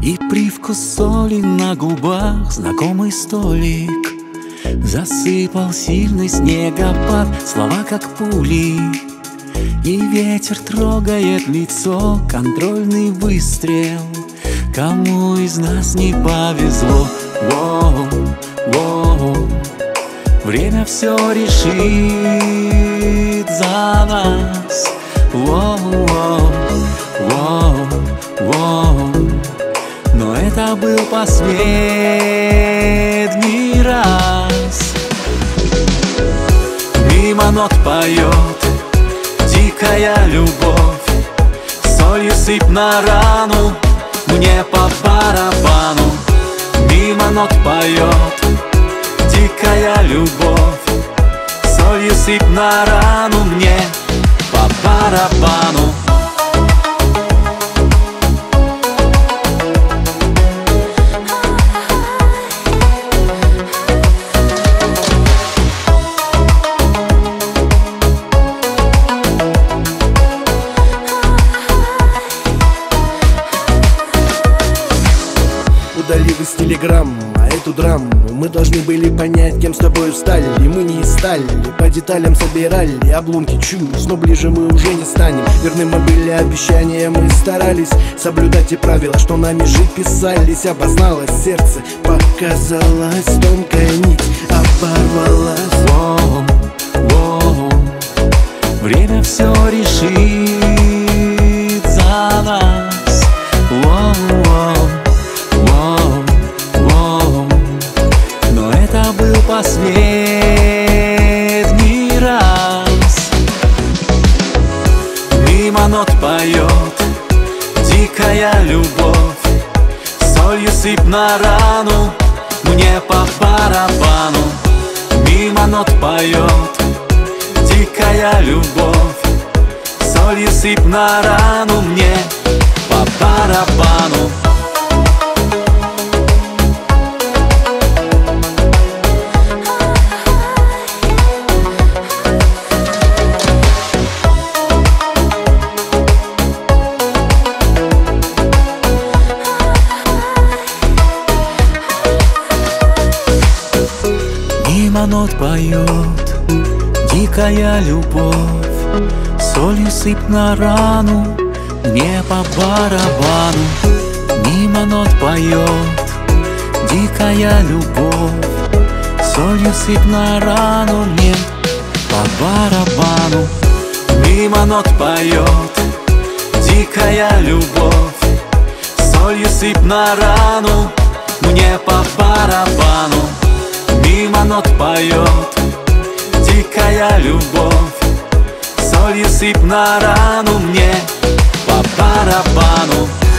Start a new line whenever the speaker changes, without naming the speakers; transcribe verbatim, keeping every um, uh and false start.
И привкус соли на губах, знакомый столик. Засыпал сильный снегопад, слова как пули. И ветер трогает лицо, контрольный выстрел. Кому из нас не повезло? Воу, воу. Время все решит за нас. Воу, воу, воу, воу. Но это был последний раз. Мимо нот поет дикая любовь. Солью сыпь на рану, мне по барабану. Мимо нот поет дикая любовь. Солью сыпь на рану, мне по барабану.
Удалив из телеграмм, а эту драму мы должны были понять, кем с тобой стали. И мы не из стали, по деталям собирали обломки чувств, но ближе мы уже не станем. Верны мы были обещания, мы старались соблюдать те правила, что нами жить писались. Обозналось сердце, показалась тонкая нить, оборвалась.
Воу, воу. Время все решит за нас. Воу, воу. Последний раз. Мимо нот поет дикая любовь. Солью сыпь на рану, мне по барабану. Мимо нот поет дикая любовь. Солью сыпь на рану, мне по барабану. Мимо нот поет дикая любовь. Солью сыпь на рану, мне по барабану. Мимо нот поет дикая любовь. Солью сыпь на рану, мне по барабану. Мимо нот поет дикая любовь. Солью сыпь на рану, мне по барабану. Мимо нот поет дикая любовь. Солью сыпь на рану, мне по барабану.